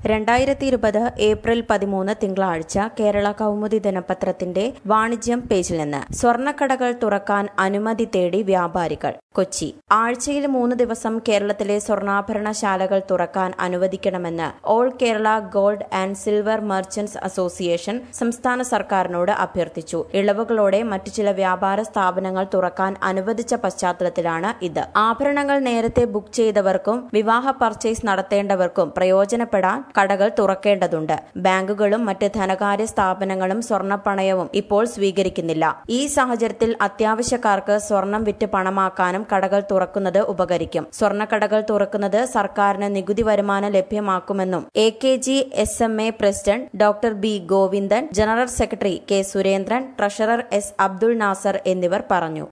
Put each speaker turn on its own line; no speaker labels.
2020 April 13 തിങ്കളാഴ്ച കേരള കൗമുദി ദിനപത്രത്തിന്റെ വാണിജ്യം പേജിൽ നിന്ന് സ്വർണ്ണക്കടകൾ തുറക്കാൻ അനുമതി തേടി വ്യാപാരികൾ. കൊച്ചി. ആഴ്ചയിൽ 3 ദിവസം കേരളത്തിലെ സ്വർണ്ണാഭരണശാലകൾ തുറക്കാൻ അനുവദിക്കണമെന്ന് all Kerala gold and silver merchants association സംസ്ഥാന സർക്കാരിനോട് അഭ്യർത്ഥിച്ചു. ഇളവുകളോടെ മറ്റു ചില വ്യാപാര സ്ഥാപനങ്ങൾ തുറക്കാൻ അനുവദിച്ച പശ്ചാത്തലത്തിലാണ് ഇത്. ആഭരണങ്ങൾ നേരത്തെ ബുക്ക് ചെയ്തവർക്കും വിവാഹ പർച്ചേസ് നടത്തേണ്ടവർക്കും പ്രയോജനപ്പെടാൻ കടകൾ തുറക്കേണ്ടതുണ്ട്. ബാങ്കുകളും മറ്റ് ധനകാര്യ സ്ഥാപനങ്ങളും സ്വർണ്ണപ്പണയവും ഇപ്പോൾ സ്വീകരിക്കുന്നില്ല. ഈ സാഹചര്യത്തിൽ അത്യാവശ്യക്കാർക്ക് സ്വർണം വിറ്റ് പണമാക്കാനും കടകൾ തുറക്കുന്നത് ഉപകരിക്കും. സ്വർണ്ണക്കടകൾ തുറക്കുന്നത് സർക്കാരിന് നികുതി വരുമാനം ലഭ്യമാക്കുമെന്നും AKG SMA president doctor B Govindan, general secretary K Surendran, treasurer S Abdul Nasser എന്നിവർ പറഞ്ഞു.